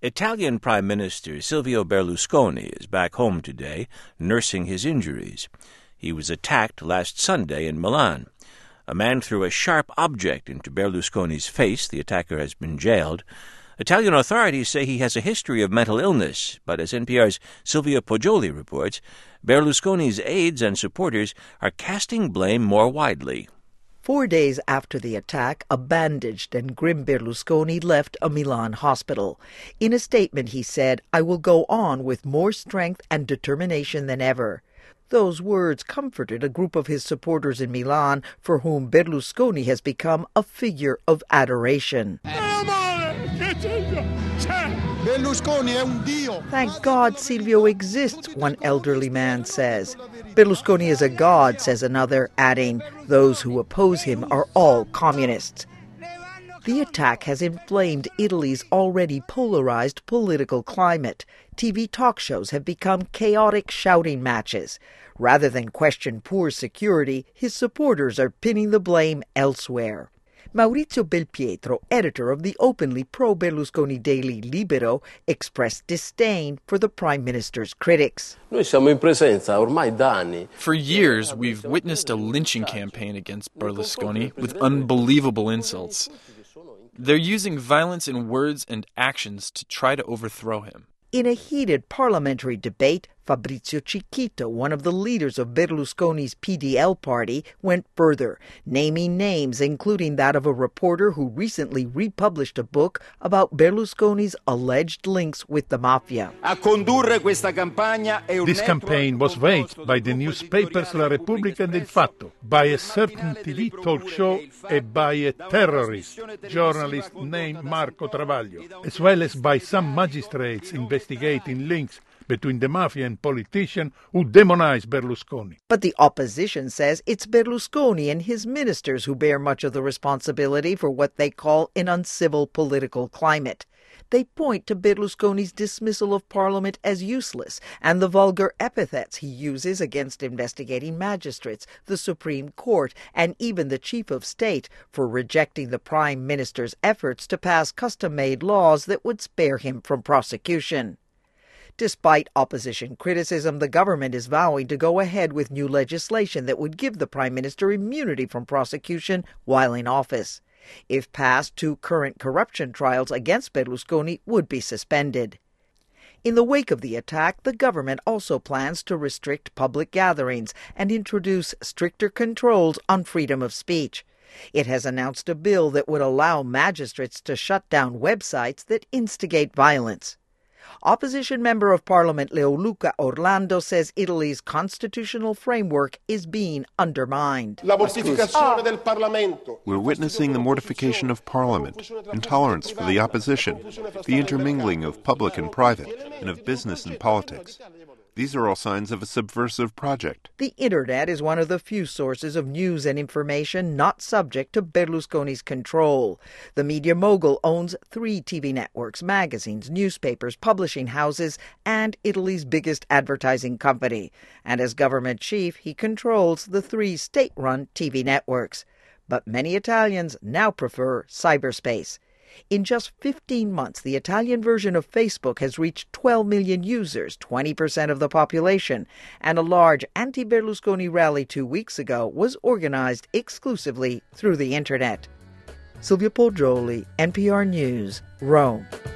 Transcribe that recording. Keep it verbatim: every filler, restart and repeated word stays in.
Italian Prime Minister Silvio Berlusconi is back home today, nursing his injuries. He was attacked last Sunday in Milan. A man threw a sharp object into Berlusconi's face. The attacker has been jailed. Italian authorities say he has a history of mental illness, but as N P R's Silvia Poggioli reports, Berlusconi's aides and supporters are casting blame more widely. Four days after the attack, a bandaged and grim Berlusconi left a Milan hospital. In a statement, he said, "I will go on with more strength and determination than ever." Those words comforted a group of his supporters in Milan, for whom Berlusconi has become a figure of adoration. Thank God Silvio exists, one elderly man says. Berlusconi is a god, says another, adding, those who oppose him are all communists. The attack has inflamed Italy's already polarized political climate. T V talk shows have become chaotic shouting matches. Rather than question poor security, his supporters are pinning the blame elsewhere. Maurizio Belpietro, editor of the openly pro-Berlusconi daily Libero, expressed disdain for the Prime Minister's critics. For years, we've witnessed a lynching campaign against Berlusconi with unbelievable insults. They're using violence in words and actions to try to overthrow him. In a heated parliamentary debate, Fabrizio Cicchito, one of the leaders of Berlusconi's P D L party, went further, naming names including that of a reporter who recently republished a book about Berlusconi's alleged links with the mafia. This campaign was waged by the newspapers La Repubblica and Il Fatto, by a certain T V talk show, and by a terrorist journalist named Marco Travaglio, as well as by some magistrates investigating links between the mafia and politicians who demonize Berlusconi. But the opposition says it's Berlusconi and his ministers who bear much of the responsibility for what they call an uncivil political climate. They point to Berlusconi's dismissal of Parliament as useless and the vulgar epithets he uses against investigating magistrates, the Supreme Court, and even the Chief of State for rejecting the Prime Minister's efforts to pass custom-made laws that would spare him from prosecution. Despite opposition criticism, the government is vowing to go ahead with new legislation that would give the Prime Minister immunity from prosecution while in office. If passed, two current corruption trials against Berlusconi would be suspended. In the wake of the attack, the government also plans to restrict public gatherings and introduce stricter controls on freedom of speech. It has announced a bill that would allow magistrates to shut down websites that instigate violence. Opposition Member of Parliament Leoluca Orlando says Italy's constitutional framework is being undermined. We're witnessing the mortification of Parliament, intolerance for the opposition, the intermingling of public and private, and of business and politics. These are all signs of a subversive project. The Internet is one of the few sources of news and information not subject to Berlusconi's control. The media mogul owns three T V networks, magazines, newspapers, publishing houses, and Italy's biggest advertising company. And as government chief, he controls the three state-run T V networks. But many Italians now prefer cyberspace. In just fifteen months, the Italian version of Facebook has reached twelve million users, twenty percent of the population, and a large anti-Berlusconi rally two weeks ago was organized exclusively through the Internet. Silvia Poggioli, N P R News, Rome.